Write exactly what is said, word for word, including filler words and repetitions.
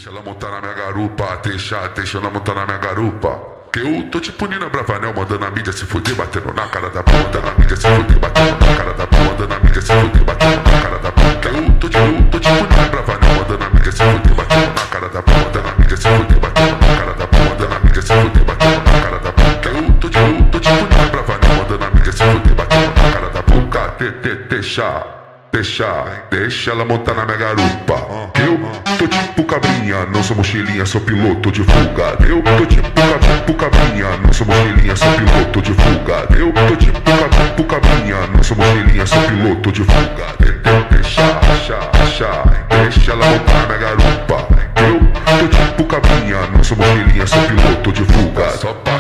Deixa ela montar na minha garupa, deixa, deixa ela montar na minha garupa. Que eu tô tipo Nina Bravanel, mandando a mídia se fuder, batendo na cara da puta, mandando a mídia se fuder, batendo na cara da puta, mandando a mídia se fuder, batendo na cara da puta. Que eu tô tipo, eu tô tipo Nina Bravanel, mandando a mídia se fuder, batendo na cara da puta, mandando a mídia se fuder, batendo na cara da puta, mandando a mídia se fuder, batendo na cara da puta. Que eu tô tipo, eu tô tipo Nina Bravanel, mandando a mídia se fuder, batendo na cara da puta. Te, te, deixa, deixa, deixa ela montar na minha garupa. Eu tô tipo cabrinha, não sou mochilinha, sou piloto de fuga. Eu tô tipo, tipo cabrinha, não sou mochilinha, sou piloto de fuga. Eu tô tipo, tipo cabrinha, não sou mochilinha, sou piloto de fuga. De, de, deixa, deixa, deixa, deixa ela montar na minha garupa. Eu tô tipo cabrinha, não sou mochilinha, sou piloto de fuga. Só